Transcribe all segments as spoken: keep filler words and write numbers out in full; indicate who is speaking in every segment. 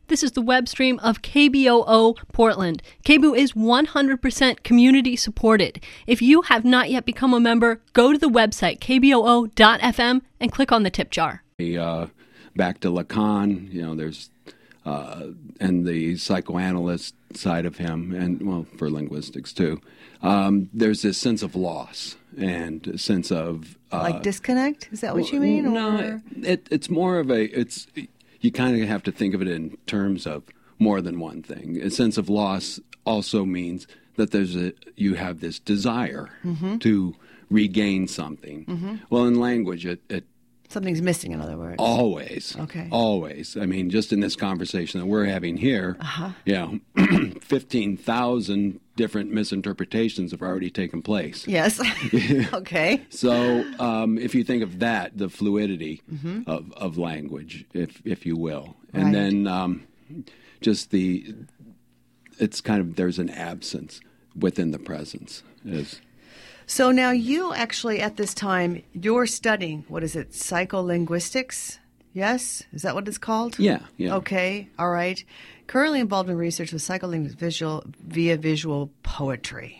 Speaker 1: This is the web stream of K B O O Portland. K B O O is one hundred percent community supported. If you have not yet become a member, go to the website k b o o dot f m and click on the tip jar.
Speaker 2: Uh, back to Lacan, you know, there's uh, and the psychoanalyst side of him, and well, for linguistics too. Um, there's this sense of loss and a sense of uh,
Speaker 3: like disconnect. Is that what you mean?
Speaker 2: No,
Speaker 3: or?
Speaker 2: it, it's more of a it's. You kind of have to think of it in terms of more than one thing. A sense of loss also means that there's a you have this desire mm-hmm. to regain something. Mm-hmm. Well, in language, it, it
Speaker 3: something's missing. In other words,
Speaker 2: always,
Speaker 3: okay,
Speaker 2: always. I mean, just in this conversation that we're having here,
Speaker 3: uh-huh.
Speaker 2: you know, fifteen thousand different misinterpretations have already taken place.
Speaker 3: Yes. Okay.
Speaker 2: So um, if you think of that, the fluidity
Speaker 3: mm-hmm.
Speaker 2: of, of language, if if you will, and
Speaker 3: right.
Speaker 2: then um, just the, it's kind of, there's an absence within the presence. Is
Speaker 3: So now you actually, at this time, you're studying, what is it, psycholinguistics? Yes? Is that what it's called?
Speaker 2: Yeah, yeah.
Speaker 3: Okay, all right. Currently involved in research with psycholinguistics visual, via visual poetry.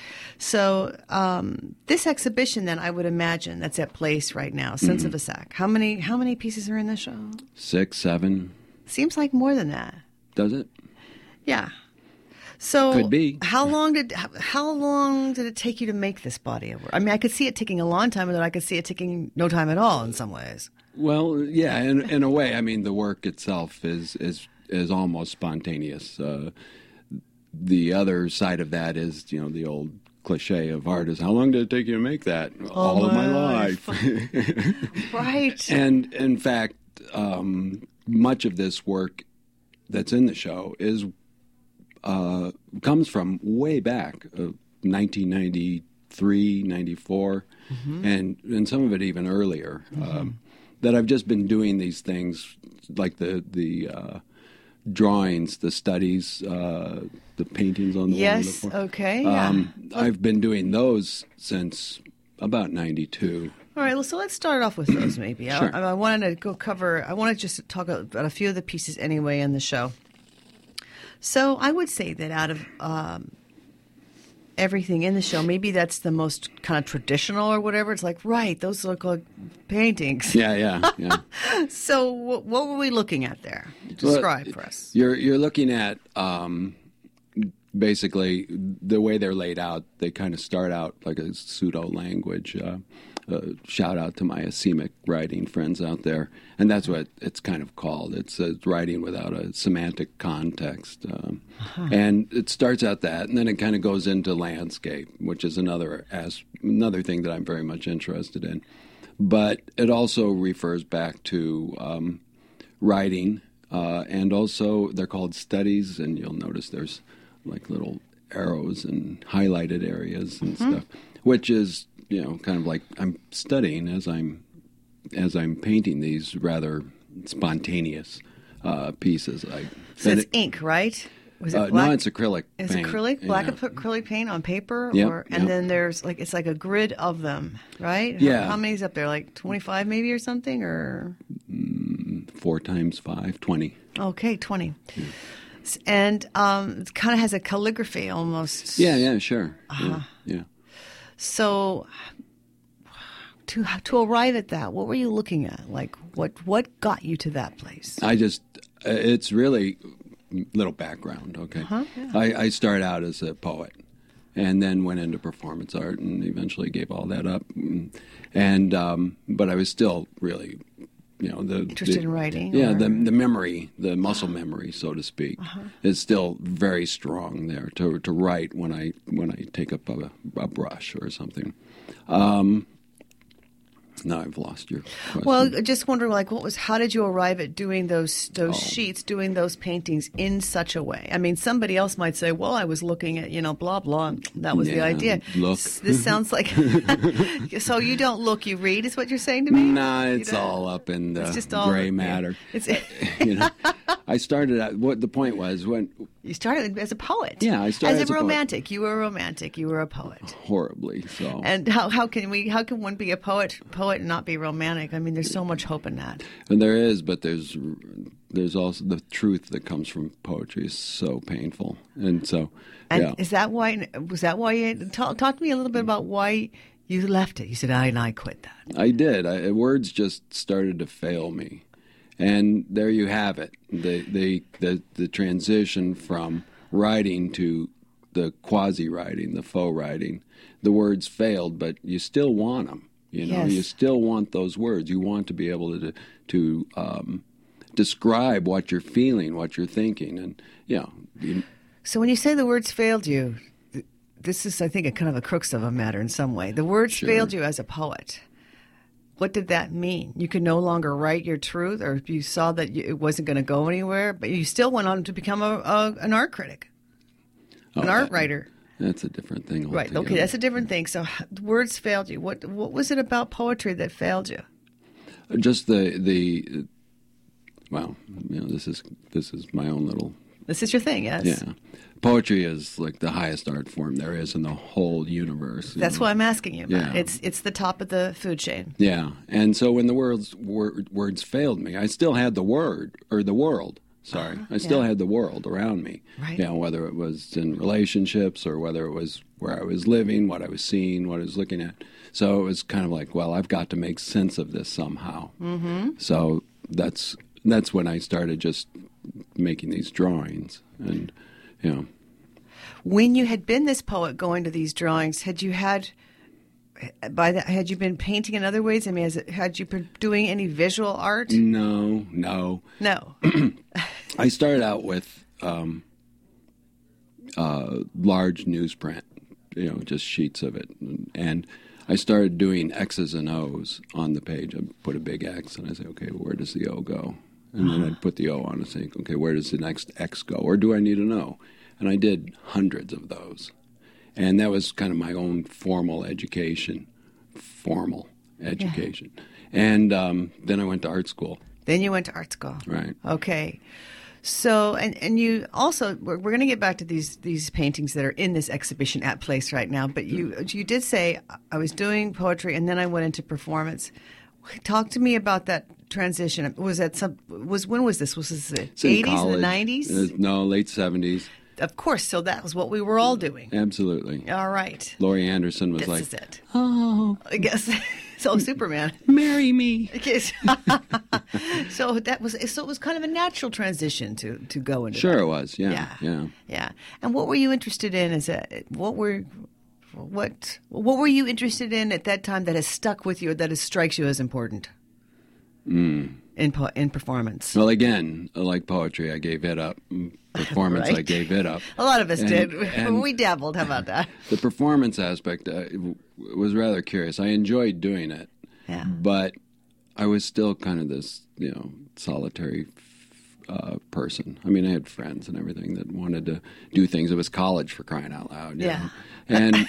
Speaker 3: So um, this exhibition, then, I would imagine, that's at Place right now, Sense
Speaker 2: mm-hmm.
Speaker 3: of a Sack. How many, how many pieces are in the show?
Speaker 2: Six, seven.
Speaker 3: Seems like more than that.
Speaker 2: Does it?
Speaker 3: Yeah. So
Speaker 2: Could be.
Speaker 3: How long did how, how long did it take you to make this body of work? I mean, I could see it taking a long time, and then I could see it taking no time at all in some ways.
Speaker 2: Well, yeah, in in a way. I mean, the work itself is is is almost spontaneous. Uh, the other side of that is, you know, the old cliche of art is, how long did it take you to make that?
Speaker 3: All,
Speaker 2: All of my
Speaker 3: my
Speaker 2: life.
Speaker 3: life. Right.
Speaker 2: And in fact, um, much of this work that's in the show is uh, comes from way back, uh, nineteen ninety-three, ninety-four, mm-hmm. and and some of it even earlier. Mm-hmm. Um, that I've just been doing these things like the the uh, drawings, the studies, uh, the paintings on the
Speaker 3: yes,
Speaker 2: wall.
Speaker 3: Yes, okay, yeah. Um,
Speaker 2: I've been doing those since about ninety-two.
Speaker 3: All right, well, so let's start off with those maybe.
Speaker 2: Sure.
Speaker 3: I, I wanted to go cover, I wanted just to talk about a few of the pieces anyway in the show. So I would say that out of um, everything in the show, maybe that's the most kind of traditional or whatever. It's like, right, those look like paintings.
Speaker 2: Yeah, yeah, yeah.
Speaker 3: So what, what were we looking at there? Describe
Speaker 2: well,
Speaker 3: for us.
Speaker 2: You're you're looking at um, basically the way they're laid out. They kind of start out like a pseudo language. Uh, uh, shout out to my Asemic writing friends out there, and that's what it's kind of called. It's uh, writing without a semantic context, um, uh-huh. and it starts out that, and then it kind of goes into landscape, which is another as another thing that I'm very much interested in. But it also refers back to um, writing, uh, and also they're called studies, and you'll notice there's like little arrows and highlighted areas and mm-hmm. stuff, which is, you know, kind of like I'm studying as I'm as I'm painting these rather spontaneous uh, pieces. I,
Speaker 3: so it's
Speaker 2: it,
Speaker 3: ink, right? Was it
Speaker 2: uh,
Speaker 3: black?
Speaker 2: No, it's acrylic.
Speaker 3: It's
Speaker 2: paint.
Speaker 3: acrylic, black
Speaker 2: yeah.
Speaker 3: acrylic paint on paper,
Speaker 2: yep,
Speaker 3: or and
Speaker 2: yep.
Speaker 3: then there's like it's like a grid of them, right?
Speaker 2: Yeah.
Speaker 3: How, how many's up there? Like twenty-five, maybe, or something, or
Speaker 2: mm, four times five, twenty.
Speaker 3: Okay, twenty. Yeah. And um, it kind of has a calligraphy almost.
Speaker 2: Yeah, yeah, sure.
Speaker 3: Uh-huh.
Speaker 2: Yeah, yeah.
Speaker 3: So, to to arrive at that, what were you looking at? Like, what what got you to that place?
Speaker 2: I just, uh, it's really little background. Okay,
Speaker 3: uh-huh, yeah.
Speaker 2: I, I started out as a poet, and then went into performance art, and eventually gave all that up. And um, but I was still really, you know, the
Speaker 3: interested
Speaker 2: the,
Speaker 3: in writing.
Speaker 2: Yeah,
Speaker 3: or?
Speaker 2: the the memory, the muscle memory, so to speak,
Speaker 3: uh-huh.
Speaker 2: is still very strong there to to write when I when I take up a, a brush or something. Um, now I've lost your question.
Speaker 3: Well, I just wonder, like, what was? How did you arrive at doing those those
Speaker 2: Oh.
Speaker 3: sheets, doing those paintings in such a way? I mean, somebody else might say, "Well, I was looking at, you know, blah blah. And that was the
Speaker 2: Yeah,
Speaker 3: idea."
Speaker 2: look.
Speaker 3: This sounds like. So you don't look, you read, is what you're saying to me?
Speaker 2: Nah,
Speaker 3: You
Speaker 2: it's
Speaker 3: don't-
Speaker 2: all up in the
Speaker 3: It's just all
Speaker 2: gray
Speaker 3: yeah.
Speaker 2: matter.
Speaker 3: It's
Speaker 2: you know, I started out. What the point was when
Speaker 3: You started as a poet.
Speaker 2: Yeah, I started
Speaker 3: as,
Speaker 2: as
Speaker 3: a
Speaker 2: a poet.
Speaker 3: romantic. You were a romantic. You were a poet.
Speaker 2: Horribly so.
Speaker 3: And how, how can we? How can one be a poet, poet and not be romantic? I mean, there's so much hope in that.
Speaker 2: And there is, but there's there's also the truth that comes from poetry is so painful, and so
Speaker 3: And
Speaker 2: yeah.
Speaker 3: is that why? Was that why? You, talk, talk to me a little bit about why you left it. You said, "I and I quit that."
Speaker 2: I did. I, words just started to fail me, and there you have it. The the the, the transition from writing to the quasi-writing, the faux writing. The words failed, but you still want them. You know,
Speaker 3: Yes.
Speaker 2: you still want those words. You want to be able to to um, describe what you're feeling, what you're thinking, and you know. You,
Speaker 3: So when you say the words failed you, th- this is, I think, a kind of a crux of a matter in some way. The words
Speaker 2: Sure.
Speaker 3: failed you as a poet. What did that mean? You could no longer write your truth, or you saw that you, it wasn't going to go anywhere, but you still went on to become a, a an art critic, an
Speaker 2: Oh,
Speaker 3: art
Speaker 2: that-
Speaker 3: writer.
Speaker 2: That's a different thing altogether.
Speaker 3: Right. Okay, that's a different thing. So h- words failed you. What what was it about poetry that failed you?
Speaker 2: Just the the well, you know, this is this is my own little
Speaker 3: This is your thing, yes?
Speaker 2: yeah. Poetry is like the highest art form there is in the whole universe. you
Speaker 3: That's
Speaker 2: know.
Speaker 3: what I'm asking you about.
Speaker 2: Yeah.
Speaker 3: It's it's the top of the food chain.
Speaker 2: Yeah, and so when the words wor- words failed me, I still had the word or the world. Sorry, I still
Speaker 3: yeah.
Speaker 2: had the world around me.
Speaker 3: Right.
Speaker 2: You know, whether it was in relationships or whether it was where I was living, what I was seeing, what I was looking at. So it was kind of like, well, I've got to make sense of this somehow. Mm-hmm. So that's that's when I started just making these drawings, and you know.
Speaker 3: When you had been this poet going to these drawings, had you had by that had you been painting in other ways? I mean, has it, had you been doing any visual art?
Speaker 2: No, no.
Speaker 3: No.
Speaker 2: I started out with um, uh, large newsprint, you know, just sheets of it. And, and I started doing X's and O's on the page. I put a big X and I say, okay, where does the O go? And then I'd put the O on and say, okay, where does the next X go? Or do I need an O? And I did hundreds of those. And that was kind of my own formal education, formal education. And um, then I went to art school.
Speaker 3: Then you went to art school.
Speaker 2: Right.
Speaker 3: Okay. So, and, and you also, we're, we're going to get back to these these paintings that are in this exhibition at Place right now, but you you did say, I was doing poetry and then I went into performance. Talk to me about that transition. Was that some, was, when was this? Was this the
Speaker 2: It's in
Speaker 3: eighties and the
Speaker 2: college.
Speaker 3: nineties?
Speaker 2: Uh, no, late seventies.
Speaker 3: Of course, so that was what we were all doing.
Speaker 2: Absolutely.
Speaker 3: All right.
Speaker 2: Laurie Anderson was
Speaker 3: This
Speaker 2: like,
Speaker 3: is it.
Speaker 2: "Oh,
Speaker 3: I guess. So Superman.
Speaker 2: marry me."
Speaker 3: Yes. So that was so it was kind of a natural transition to to go into
Speaker 2: Sure,
Speaker 3: that.
Speaker 2: it was. Yeah,
Speaker 3: Yeah.
Speaker 2: yeah.
Speaker 3: Yeah. And what were you interested in as a what were what what were you interested in at that time that has stuck with you or that has strikes you as important?
Speaker 2: Mm.
Speaker 3: In po- in performance.
Speaker 2: Well, again, like poetry, I gave it up. Performance, I
Speaker 3: Right.
Speaker 2: gave it up.
Speaker 3: A lot of us
Speaker 2: And-
Speaker 3: did.
Speaker 2: and-
Speaker 3: We dabbled. How about that?
Speaker 2: The performance aspect uh, w- was rather curious. I enjoyed doing it,
Speaker 3: Yeah.
Speaker 2: but I was still kind of this, you know, solitary uh, person. I mean, I had friends and everything that wanted to do things. It was college, for crying out loud. you
Speaker 3: Yeah.
Speaker 2: know? And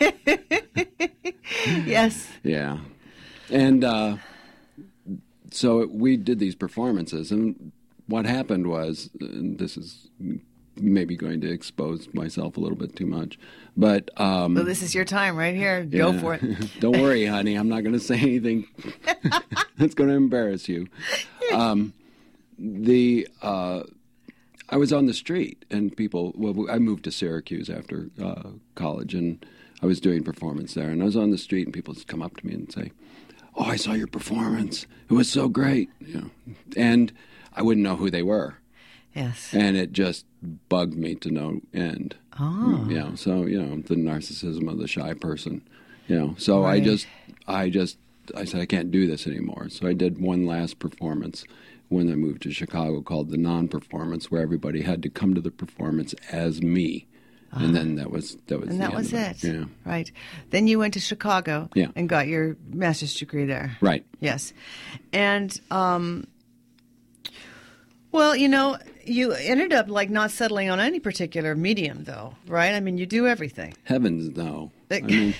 Speaker 3: Yes.
Speaker 2: yeah, and uh, so we did these performances, and what happened was, and this is maybe going to expose myself a little bit too much, but um,
Speaker 3: Well, this is your time right here. Go
Speaker 2: yeah.
Speaker 3: for it.
Speaker 2: Don't worry, honey. I'm not going to say anything that's going to embarrass you. Um, the uh, I was on the street, and people. Well, I moved to Syracuse after uh, college, and I was doing performance there. And I was on the street, and people would come up to me and say, "Oh, I saw your performance. It was so great." You know, and I wouldn't know who they were,
Speaker 3: Yes.
Speaker 2: and it just bugged me to no end.
Speaker 3: Oh.
Speaker 2: You know, so you know the narcissism of the shy person. You know, so I
Speaker 3: Right.
Speaker 2: just, I just, I said I can't do this anymore. So I did one last performance when I moved to Chicago called the non-performance, where everybody had to come to the performance as me, and then that was that was
Speaker 3: And
Speaker 2: the
Speaker 3: that
Speaker 2: end
Speaker 3: was
Speaker 2: of
Speaker 3: it.
Speaker 2: Yeah,
Speaker 3: Right. Then you went to Chicago
Speaker 2: Yeah.
Speaker 3: and got your master's degree there.
Speaker 2: right.
Speaker 3: Yes. And, um, well, you know, you ended up like not settling on any particular medium, though, right? I mean, you do everything.
Speaker 2: Heavens no. I mean,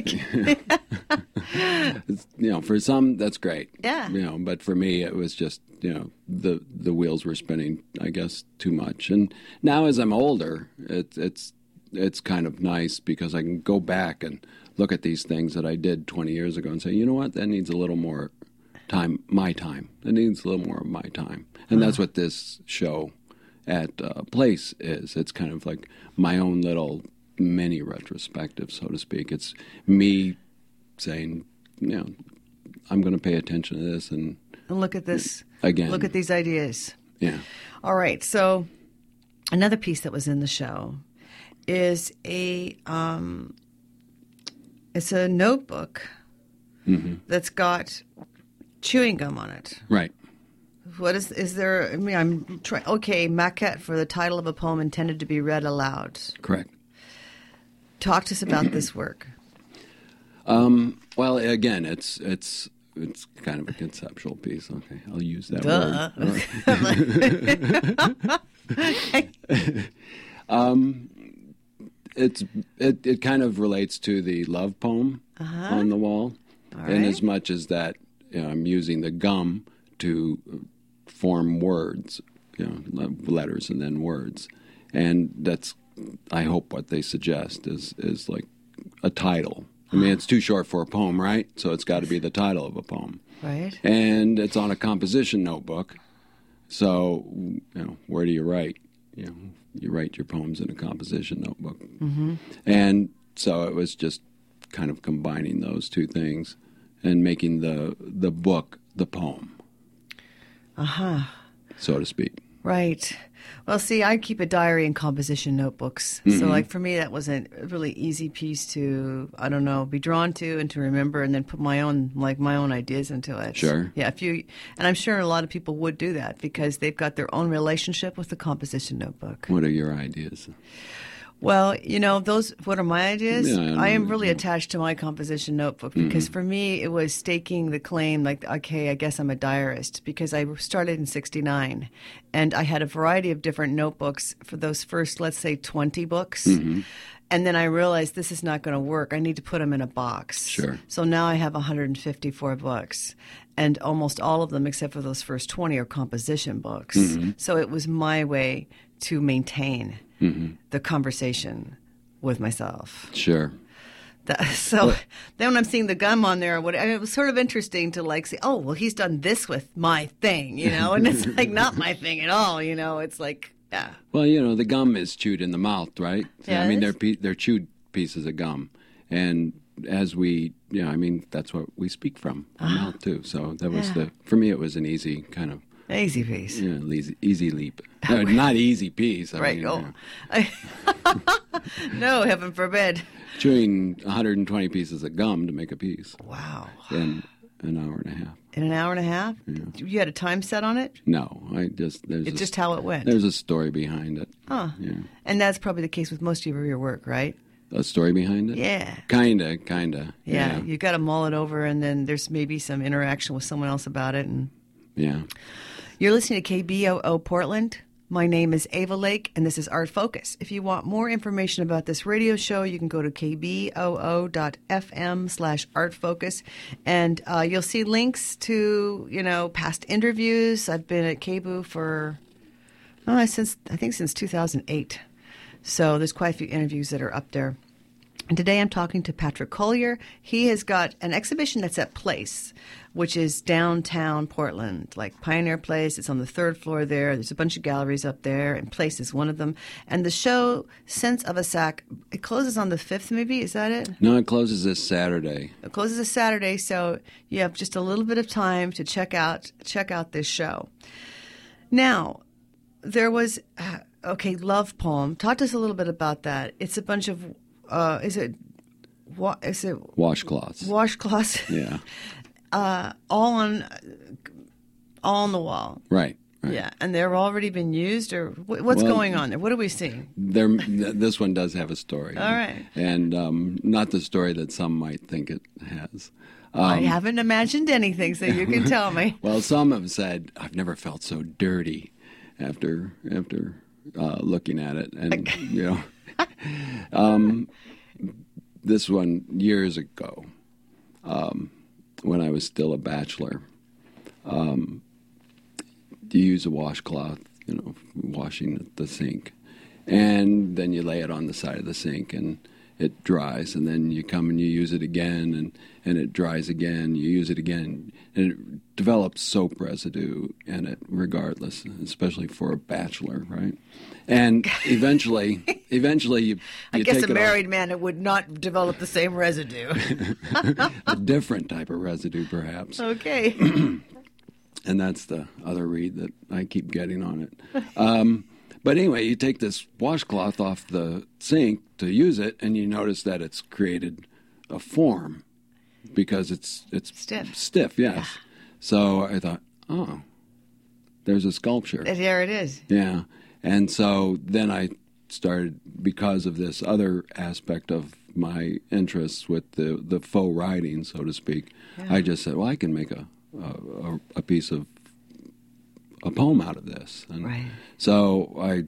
Speaker 2: it's, you know, for some that's great.
Speaker 3: Yeah.
Speaker 2: You know, but for me it was just, you know, the the wheels were spinning, I guess, too much. And now as I'm older, it's it's it's kind of nice because I can go back and look at these things that I did twenty years ago and say, you know what, that needs a little more time, my time. It needs a little more of my time. And uh-huh. that's what this show at uh, Place is. It's kind of like my own little mini retrospective, so to speak. It's me saying, you know, I'm going to pay attention to this and,
Speaker 3: and look at this
Speaker 2: again.
Speaker 3: Look at these ideas.
Speaker 2: Yeah.
Speaker 3: All right. So another piece that was in the show is a um, it's a notebook mm-hmm. that's got chewing gum on it.
Speaker 2: Right.
Speaker 3: What is is there? I mean, I'm trying. Okay, maquette for the title of a poem intended to be read aloud.
Speaker 2: Correct.
Speaker 3: Talk to us about this work.
Speaker 2: Um, well, again, it's it's it's kind of a conceptual piece. Okay, I'll use that word. um, it's it, it kind of relates to the love poem uh-huh. on the wall,
Speaker 3: All
Speaker 2: in
Speaker 3: right.
Speaker 2: as much as that you know, I'm using the gum to form words, you know, letters and then words, and that's. I hope what they suggest is, is like a title. I mean, it's too short for a poem, right? So it's got to be the title of a poem.
Speaker 3: Right.
Speaker 2: And it's on a composition notebook. So, you know, where do you write? You know, you write your poems in a composition notebook.
Speaker 3: Mm-hmm.
Speaker 2: And so it was just kind of combining those two things and making the the book the poem.
Speaker 3: Uh-huh.
Speaker 2: So to speak.
Speaker 3: Right. Well, see, I keep a diary and composition notebooks. Mm-hmm. So, like, for me, that was a really easy piece to, I don't know, be drawn to and to remember and then put my own, like, my own ideas into it.
Speaker 2: Sure.
Speaker 3: Yeah, if you, and I'm sure a lot of people would do that because they've got their own relationship with the composition notebook.
Speaker 2: What are your ideas?
Speaker 3: Well, you know, those, what are my ideas?
Speaker 2: Yeah, I,
Speaker 3: I am really attached to my composition notebook because mm-hmm. for me, it was staking the claim, like, okay, I guess I'm a diarist because I started in sixty-nine and I had a variety of different notebooks for those first, let's say, twenty books. Mm-hmm. And then I realized this is not going to work. I need to put them in a box.
Speaker 2: Sure.
Speaker 3: So now I have one hundred fifty-four books, and almost all of them, except for those first twenty, are composition books. Mm-hmm. So it was my way to maintain mm-hmm. the conversation with myself.
Speaker 2: Sure.
Speaker 3: That, so well, then when I'm seeing the gum on there, what, it was sort of interesting to like say, oh, well, he's done this with my thing, you know, and it's like not my thing at all, you know. It's like, yeah.
Speaker 2: Well, you know, the gum is chewed in the mouth, right?
Speaker 3: Yeah,
Speaker 2: I mean, they're pe- they're chewed pieces of gum, and as we, you know, I mean, that's what we speak from our ah. mouth too. So that was yeah. the for me, it was an easy kind of.
Speaker 3: Easy piece.
Speaker 2: Yeah, easy, easy leap. No, not easy piece. I
Speaker 3: right.
Speaker 2: Mean,
Speaker 3: oh. Yeah. No, heaven forbid.
Speaker 2: Chewing one hundred twenty pieces of gum to make a piece.
Speaker 3: Wow.
Speaker 2: In an hour and a half.
Speaker 3: In an hour and a half? Yeah. You had a time set on it?
Speaker 2: No, I just there's
Speaker 3: it's
Speaker 2: a,
Speaker 3: just how it went.
Speaker 2: There's a story behind it.
Speaker 3: Huh.
Speaker 2: Yeah.
Speaker 3: And that's probably the case with most of your work, right?
Speaker 2: A story behind it?
Speaker 3: Yeah.
Speaker 2: Kinda, kinda.
Speaker 3: Yeah.
Speaker 2: yeah.
Speaker 3: You got to mull it over, and then there's maybe some interaction with someone else about it, and.
Speaker 2: Yeah.
Speaker 3: You're listening to K B O O Portland. My name is Ava Lake, and this is Art Focus. If you want more information about this radio show, you can go to k b o o dot f m slash art focus, and uh, you'll see links to, you know, past interviews. I've been at K B O O for, oh, since I think since two thousand eight. So there's quite a few interviews that are up there. And today I'm talking to Patrick Collier. He has got an exhibition that's at Place, which is downtown Portland, like Pioneer Place. It's on the third floor there. There's a bunch of galleries up there, and Place is one of them. And the show, Sense of a Sack, it closes on the fifth, maybe? Is that it?
Speaker 2: No, it closes this Saturday.
Speaker 3: It closes this Saturday, so you have just a little bit of time to check out check out this show. Now, there was, uh, okay, Love Poem. Talk to us a little bit about that. It's a bunch of... Uh, is it wa- is it
Speaker 2: washcloths?
Speaker 3: Washcloths.
Speaker 2: Yeah.
Speaker 3: uh, all on all on the wall.
Speaker 2: Right. Right.
Speaker 3: Yeah, and they've already been used, or what's
Speaker 2: well,
Speaker 3: going on there? What are we seeing?
Speaker 2: There, this one does have a story.
Speaker 3: All right.
Speaker 2: And um, not the story that some might think it has. Um,
Speaker 3: I haven't imagined anything, so you can tell me.
Speaker 2: Well, some have said, I've never felt so dirty after after uh, looking at it, and you know. Um, this one years ago, um, when I was still a bachelor. Um, you use a washcloth, you know, washing the sink, and then you lay it on the side of the sink, and it dries, and then you come and you use it again, and, and it dries again, you use it again, and it develops soap residue in it regardless, especially for a bachelor, right? And eventually, eventually you, you
Speaker 3: I guess
Speaker 2: take
Speaker 3: a
Speaker 2: it
Speaker 3: married
Speaker 2: off.
Speaker 3: man it would not develop the same residue.
Speaker 2: A different type of residue, perhaps.
Speaker 3: Okay.
Speaker 2: And that's the other read that I keep getting on it. Um, but anyway, you take this washcloth off the sink to use it, and you notice that it's created a form because it's it's
Speaker 3: Stiff.
Speaker 2: Stiff, yes. Yeah. So I thought, oh, there's a sculpture.
Speaker 3: There it is.
Speaker 2: Yeah. And so then I started, because of this other aspect of my interests with the, the faux writing, so to speak, yeah. I just said, well, I can make a A, a piece of a poem out of this, and
Speaker 3: right.
Speaker 2: so I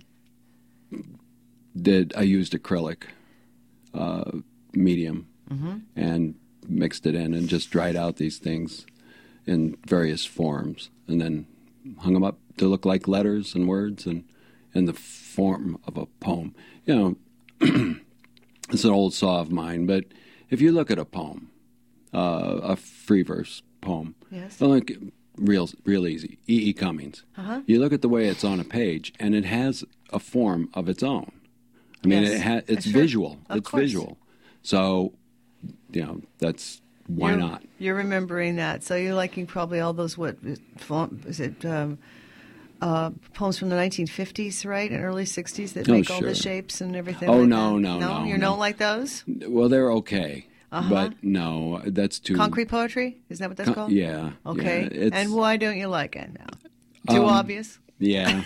Speaker 2: did. I used acrylic uh, medium mm-hmm. and mixed it in, and just dried out these things in various forms, and then hung them up to look like letters and words, and in the form of a poem. You know, it's an old saw of mine, but if you look at a poem, uh, a free verse poem.
Speaker 3: Yes.
Speaker 2: Well, like, real, real easy. E. E. Cummings. Uh-huh. You look at the way it's on a page, and it has a form of its own. I mean,
Speaker 3: yes.
Speaker 2: it ha- it's
Speaker 3: sure.
Speaker 2: visual.
Speaker 3: Of
Speaker 2: it's
Speaker 3: course.
Speaker 2: visual. So, you know, that's why
Speaker 3: you're,
Speaker 2: not?
Speaker 3: You're remembering that. So you're liking probably all those, what, is it, um, uh, poems from the nineteen fifties, right, and early sixties that
Speaker 2: oh,
Speaker 3: make
Speaker 2: sure.
Speaker 3: all the shapes and everything
Speaker 2: Oh,
Speaker 3: like
Speaker 2: no,
Speaker 3: that?
Speaker 2: no,
Speaker 3: no,
Speaker 2: no.
Speaker 3: You
Speaker 2: no.
Speaker 3: don't like those?
Speaker 2: Well, they're okay.
Speaker 3: Uh-huh.
Speaker 2: But no, that's too...
Speaker 3: Concrete poetry? Is that what that's
Speaker 2: Con-
Speaker 3: called?
Speaker 2: Yeah.
Speaker 3: Okay.
Speaker 2: Yeah,
Speaker 3: and why don't you like it now? Too
Speaker 2: um,
Speaker 3: obvious?
Speaker 2: Yeah.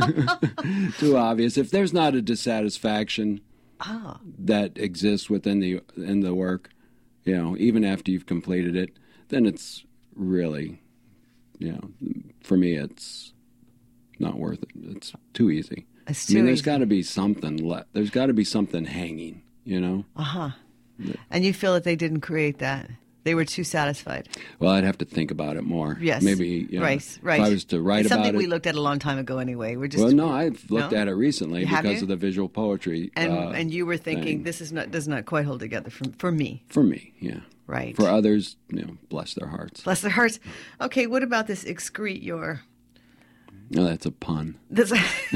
Speaker 2: Too obvious. If there's not a dissatisfaction
Speaker 3: oh.
Speaker 2: that exists within the in the work, you know, even after you've completed it, then it's really, you know, for me, it's not worth it. It's too easy.
Speaker 3: It's too
Speaker 2: I mean, there's
Speaker 3: easy.
Speaker 2: got to be something left. There's got to be something hanging, you know?
Speaker 3: Uh-huh. And you feel that they didn't create that? They were too satisfied?
Speaker 2: Well, I'd have to think about it more.
Speaker 3: Yes.
Speaker 2: Maybe, you know,
Speaker 3: right, right.
Speaker 2: if I was to write
Speaker 3: it's
Speaker 2: about
Speaker 3: something
Speaker 2: it.
Speaker 3: we looked at a long time ago anyway. We're just
Speaker 2: Well, no, I've looked
Speaker 3: no?
Speaker 2: at it recently
Speaker 3: Have
Speaker 2: because
Speaker 3: you?
Speaker 2: of the visual poetry.
Speaker 3: And
Speaker 2: uh,
Speaker 3: and you were thinking,
Speaker 2: thing.
Speaker 3: this is not does not quite hold together for, for me.
Speaker 2: For me, yeah.
Speaker 3: Right.
Speaker 2: For others, you know, bless their hearts.
Speaker 3: Bless their hearts. Okay, what about this excrete your?
Speaker 2: No, that's a pun.
Speaker 3: This,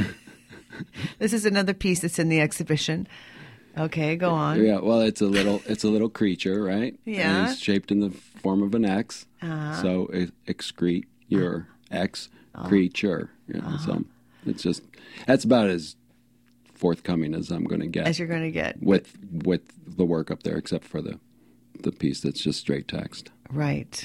Speaker 3: this is another piece that's in the exhibition. Okay, go on.
Speaker 2: Yeah, well, it's a little, it's a little creature, right?
Speaker 3: Yeah.
Speaker 2: And it's shaped in the form of an X.
Speaker 3: Uh-huh.
Speaker 2: So it, excrete your X
Speaker 3: Uh-huh.
Speaker 2: creature. You know, uh-huh. So it's just that's about as forthcoming as I'm going to get.
Speaker 3: As you're going to get
Speaker 2: with with the work up there, except for the the piece that's just straight text.
Speaker 3: Right.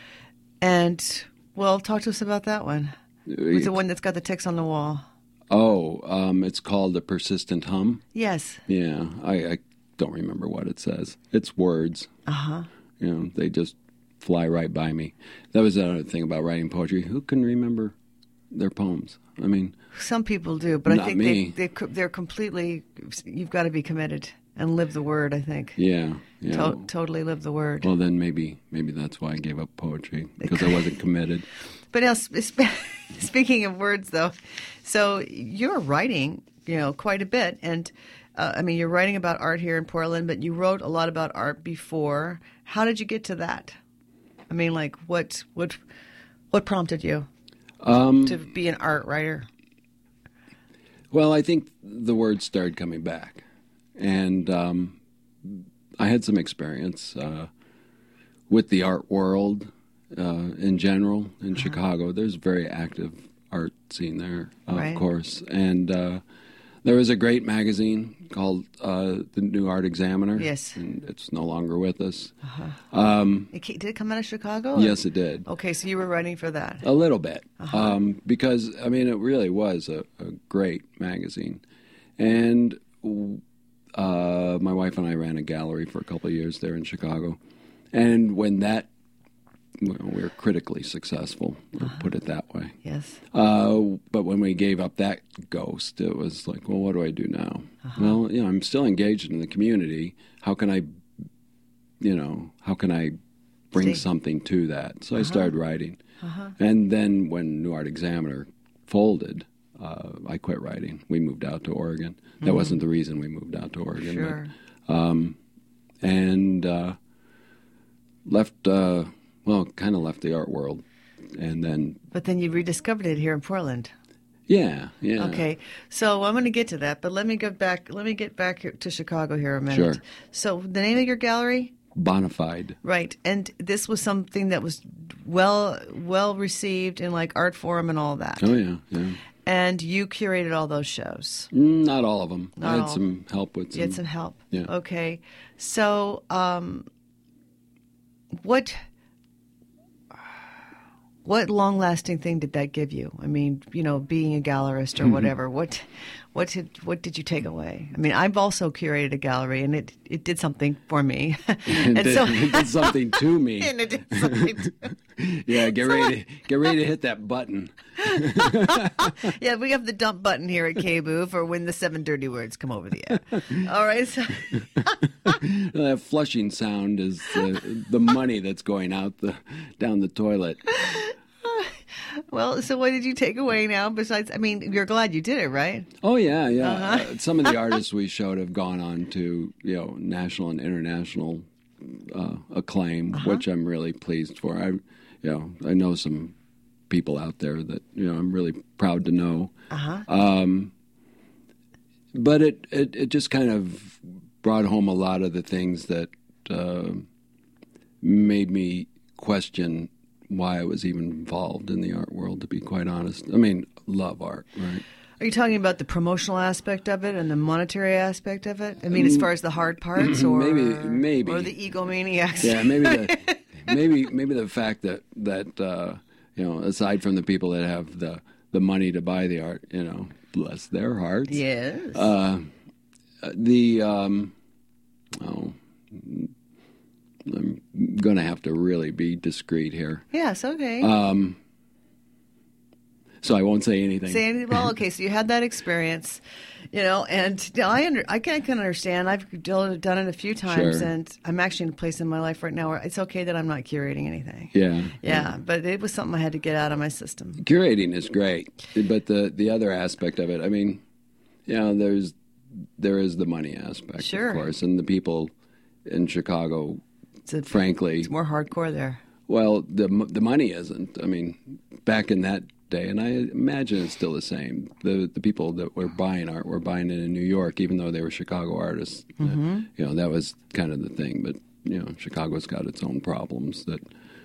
Speaker 3: And well, talk to us about that one. It's the one that's got the ticks on the wall.
Speaker 2: Oh, um, it's called The Persistent Hum.
Speaker 3: Yes.
Speaker 2: Yeah, I, I don't remember what it says. It's words.
Speaker 3: Uh-huh.
Speaker 2: You know, they just fly right by me. That was another thing about writing poetry. Who can remember their poems? I mean...
Speaker 3: Some people do, but I
Speaker 2: not
Speaker 3: think
Speaker 2: me.
Speaker 3: They, they, they're completely... You've got to be committed and live the word, I think.
Speaker 2: Yeah. yeah.
Speaker 3: To- totally live the word.
Speaker 2: Well, then maybe maybe that's why I gave up poetry, because I wasn't committed.
Speaker 3: But now, sp- speaking of words, though, so you're writing, you know, quite a bit. And, uh, I mean, you're writing about art here in Portland, but you wrote a lot about art before. How did you get to that? I mean, like, what what, what prompted you
Speaker 2: um,
Speaker 3: to be an art writer?
Speaker 2: Well, I think the words started coming back. And um, I had some experience uh, with the art world uh, in general in uh-huh. Chicago. There's a very active art scene there, uh,
Speaker 3: right.
Speaker 2: of course. And uh, there was a great magazine called uh, The New Art Examiner.
Speaker 3: Yes.
Speaker 2: And it's no longer with us.
Speaker 3: Uh-huh.
Speaker 2: Um,
Speaker 3: it, did it come out of Chicago? Or?
Speaker 2: Yes, it did.
Speaker 3: Okay, so you were writing for that.
Speaker 2: A little bit.
Speaker 3: Uh-huh.
Speaker 2: Um, because, I mean, it really was a, a great magazine. And... Uh, my wife and I ran a gallery for a couple of years there in Chicago. And when that, well, we were critically successful, we'll uh-huh. put it that way.
Speaker 3: Yes.
Speaker 2: Uh, but when we gave up that ghost, it was like, well, what do I do now? Uh-huh. Well, you know, I'm still engaged in the community. How can I you know, how can I bring
Speaker 3: Stay.
Speaker 2: something to that? So I started writing.
Speaker 3: Uh-huh.
Speaker 2: And then when New Art Examiner folded, uh, I quit writing. We moved out to Oregon. That
Speaker 3: Mm-hmm.
Speaker 2: wasn't the reason we moved out to Oregon.
Speaker 3: Sure.
Speaker 2: But, um, and uh, left, uh, well, kind of left the art world. And then,
Speaker 3: But then you rediscovered it here in Portland.
Speaker 2: yeah, yeah.
Speaker 3: Okay, so I'm going to get to that, but let me get back. Let me get back here to Chicago here a minute.
Speaker 2: Sure.
Speaker 3: So the name of your gallery,
Speaker 2: Bonafide.
Speaker 3: right? And this was something that was well well received in like Art Forum and all that.
Speaker 2: Oh, yeah, yeah.
Speaker 3: And you curated all those shows.
Speaker 2: Mm, Not all of them.
Speaker 3: Not
Speaker 2: I had
Speaker 3: all.
Speaker 2: some help with some.
Speaker 3: You had some help.
Speaker 2: Yeah.
Speaker 3: Okay. So, um, what what long lasting thing did that give you? I mean, you know, being a gallerist or whatever. What what did what did you take away? I mean, I've also curated a gallery, and it, it did something for me.
Speaker 2: It
Speaker 3: and
Speaker 2: did,
Speaker 3: so
Speaker 2: it did something to me.
Speaker 3: and it did something. To,
Speaker 2: Yeah, get ready to get ready to hit that button.
Speaker 3: yeah, we have the dump button here at K B O O for when the seven dirty words come over the air. All right. So,
Speaker 2: That flushing sound is the, the money that's going out the down the toilet.
Speaker 3: well, so what did you take away now? Besides, I mean, you're glad you did it, right?
Speaker 2: Oh yeah, yeah.
Speaker 3: Uh-huh.
Speaker 2: Uh, some of the artists we showed have gone on to you know national and international uh, acclaim,
Speaker 3: Uh-huh.
Speaker 2: which I'm really pleased for. I, you know, I know some people out there that you know I'm really proud to know.
Speaker 3: Uh-huh.
Speaker 2: Um, but it, it it just kind of brought home a lot of the things that uh, made me question why I was even involved in the art world, to be quite honest. I mean, love art, right?
Speaker 3: Are you talking about the promotional aspect of it and the monetary aspect of it? I mean, as far as the hard parts, or
Speaker 2: Maybe- maybe.
Speaker 3: or the egomaniacs?
Speaker 2: Yeah, maybe the maybe maybe the fact that that uh, you know, aside from the people that have the the money to buy the art, you know, bless their hearts.
Speaker 3: Yes.
Speaker 2: Uh, the um, oh, I'm going to have to really be discreet here,
Speaker 3: yes. Okay.
Speaker 2: um, so I won't say anything.
Speaker 3: Say anything? Well, okay. So you had that experience, you know, and you know, I under, I can, I can understand. I've done done it a few times,
Speaker 2: Sure.
Speaker 3: and I'm actually in a place in my life right now where it's okay that I'm not curating anything.
Speaker 2: Yeah,
Speaker 3: Yeah, but it was something I had to get out of my system.
Speaker 2: Curating is great, but the the other aspect of it, I mean, you know, there's there is the money aspect,
Speaker 3: Sure.
Speaker 2: of course, and the people in Chicago,
Speaker 3: It's, a,
Speaker 2: frankly,
Speaker 3: it's more hardcore there.
Speaker 2: well, the the money isn't. I mean, back in that day, and I imagine it's still the same. The the people that were buying art were buying it in New York, even though they were Chicago artists.
Speaker 3: Mm-hmm.
Speaker 2: Uh, you know, that was kind of the thing. But you know, Chicago's got its own problems that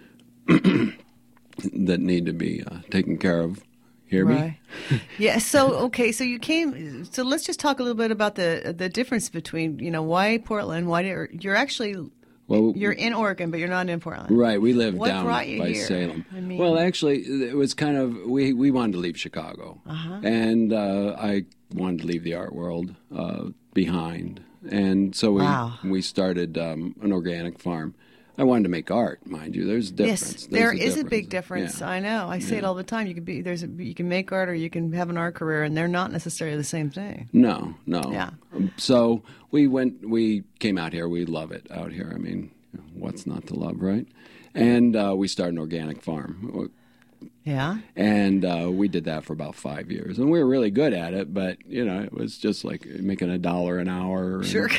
Speaker 2: that need to be uh, taken care of. Hear me?
Speaker 3: Right. Yeah. So okay. So you came. So let's just talk a little bit about the the difference between you know why Portland. Why did, you're actually
Speaker 2: Well,
Speaker 3: you're in Oregon, but you're not in Portland.
Speaker 2: right. We live
Speaker 3: What
Speaker 2: down
Speaker 3: brought you
Speaker 2: by
Speaker 3: here?
Speaker 2: Salem.
Speaker 3: I mean-
Speaker 2: well, actually, it was kind of we we wanted to leave Chicago,
Speaker 3: Uh-huh.
Speaker 2: and uh, I wanted to leave the art world uh, behind, and so we
Speaker 3: Wow.
Speaker 2: we started um, an organic farm. I wanted to make art, mind you. There's a difference.
Speaker 3: Yes,
Speaker 2: There's
Speaker 3: there
Speaker 2: a
Speaker 3: is a big difference.
Speaker 2: Yeah.
Speaker 3: I know. I say it
Speaker 2: Yeah.
Speaker 3: all the time. You can be there's a, you can make art or you can have an art career, and they're not necessarily the same thing.
Speaker 2: No, no.
Speaker 3: Yeah.
Speaker 2: Um, So we went. We came out here. We love it out here. I mean, you know, what's not to love, right? And uh, we started an organic farm.
Speaker 3: Yeah.
Speaker 2: And uh, we did that for about five years, and we were really good at it. But you know, it was just like making a dollar an hour. And,
Speaker 3: Sure.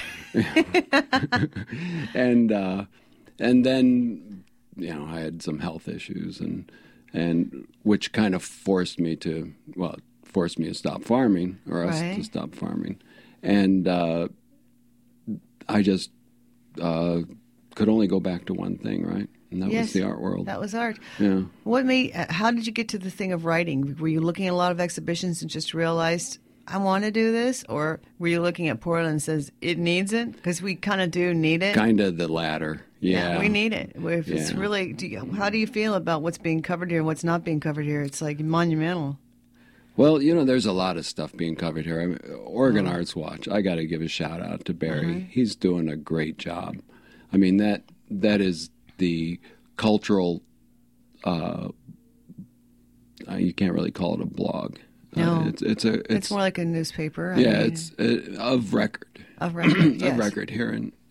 Speaker 2: and uh, and then you know, I had some health issues, and and which kind of forced me to well, forced me to stop farming, or us
Speaker 3: Right.
Speaker 2: to stop farming, and uh, I just uh, could only go back to one thing, right? And that
Speaker 3: Yes,
Speaker 2: was the art world.
Speaker 3: That was art.
Speaker 2: Yeah.
Speaker 3: What made? uh, How did you get to the thing of writing? Were you looking at a lot of exhibitions and just realized I want to do this, or were you looking at Portland and says it needs it? Because we kind of do need it.
Speaker 2: Kind of the latter. Yeah.
Speaker 3: we need it. If it's
Speaker 2: Yeah.
Speaker 3: really, do you, how do you feel about what's being covered here and what's not being covered here? It's like monumental.
Speaker 2: Well, you know, there's a lot of stuff being covered here. I mean, Oregon
Speaker 3: Oh.
Speaker 2: Arts Watch. I got to give a shout out to Barry.
Speaker 3: Uh-huh.
Speaker 2: He's doing a great job. I mean, that that is the cultural. Uh, uh, you can't really call it a blog.
Speaker 3: No.
Speaker 2: uh, it's it's a it's,
Speaker 3: It's, more like a newspaper. I
Speaker 2: yeah,
Speaker 3: mean,
Speaker 2: it's uh, of record
Speaker 3: of record. Yes.
Speaker 2: of record here in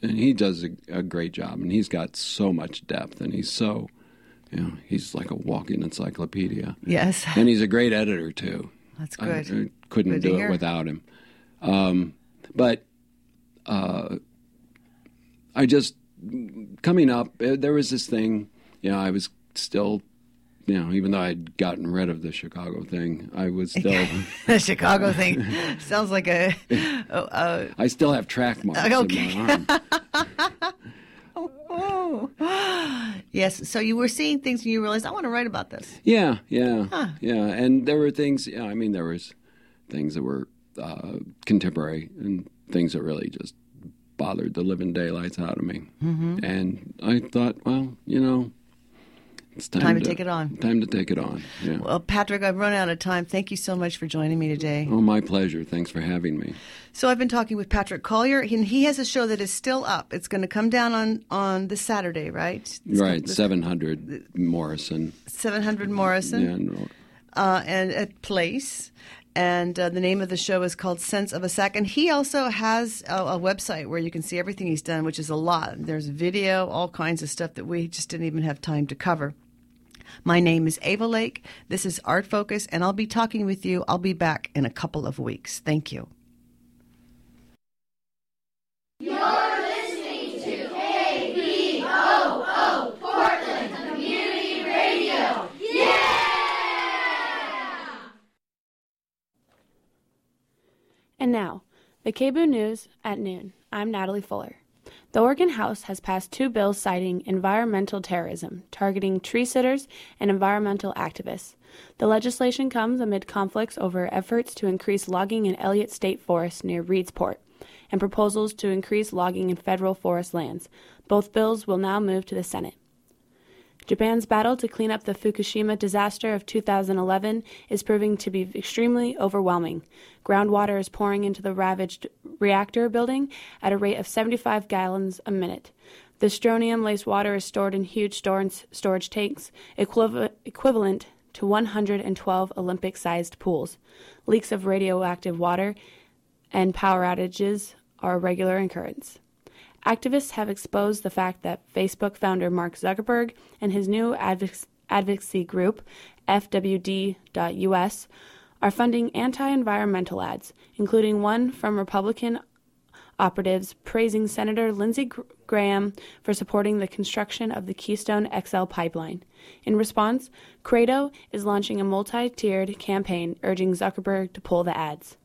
Speaker 2: and he does a, a great job, and he's got so much depth, and he's so, you know, he's like a walking encyclopedia.
Speaker 3: Yes.
Speaker 2: And he's a great editor, too.
Speaker 3: That's good.
Speaker 2: I, I couldn't
Speaker 3: Good to
Speaker 2: do
Speaker 3: hear.
Speaker 2: it without him. Um, but uh, I just, coming up, uh, there was this thing, you know, I was still, you know, even though I'd gotten rid of the Chicago thing, I was still...
Speaker 3: The Chicago thing sounds like a... a,
Speaker 2: I still have track marks
Speaker 3: Okay.
Speaker 2: in my arm.
Speaker 3: Oh. Yes, so you were seeing things and you realized, I want to write about this.
Speaker 2: Yeah, yeah,
Speaker 3: Huh.
Speaker 2: yeah. And there were things, yeah, I mean, there was things that were uh, contemporary and things that really just bothered the living daylights out of me. Mm-hmm. And I thought, well, you know, it's time,
Speaker 3: Time to take it on.
Speaker 2: Time to take it on, yeah.
Speaker 3: Well, Patrick, I've run out of time. Thank you so much for joining me today.
Speaker 2: Oh, my pleasure. Thanks for having me.
Speaker 3: So I've been talking with Patrick Collier, and he has a show that is still up. It's going to come down on, on this Saturday, right? It's
Speaker 2: Right,
Speaker 3: this-
Speaker 2: seven hundred Morrison.
Speaker 3: seven hundred Morrison.
Speaker 2: Yeah, no,
Speaker 3: uh, and at Place. And uh, the name of the show is called Sense of a Sack. And he also has a, a website where you can see everything he's done, which is a lot. There's video, all kinds of stuff that we just didn't even have time to cover. My name is Ava Lake. This is Art Focus, and I'll be talking with you. I'll be back in a couple of weeks. Thank you.
Speaker 4: And now, the K B O O News at noon. I'm Natalie Fuller. The Oregon House has passed two bills citing environmental terrorism, targeting tree sitters and environmental activists. The legislation comes amid conflicts over efforts to increase logging in Elliott State Forest near Reedsport and proposals to increase logging in federal forest lands. Both bills will now move to the Senate. Japan's battle to clean up the Fukushima disaster of two thousand eleven is proving to be extremely overwhelming. Groundwater is pouring into the ravaged reactor building at a rate of seventy-five gallons a minute. The strontium-laced water is stored in huge storage storage tanks, equiv- equivalent to one hundred twelve Olympic-sized pools. Leaks of radioactive water and power outages are a regular occurrence. Activists have exposed the fact that Facebook founder Mark Zuckerberg and his new advoc- advocacy group, F W D dot U S, are funding anti-environmental ads, including one from Republican operatives praising Senator Lindsey Graham for supporting the construction of the Keystone X L pipeline. In response, Credo is launching a multi-tiered campaign urging Zuckerberg to pull the ads.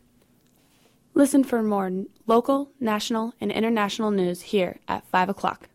Speaker 4: Listen for more local, national, and international news here at five o'clock.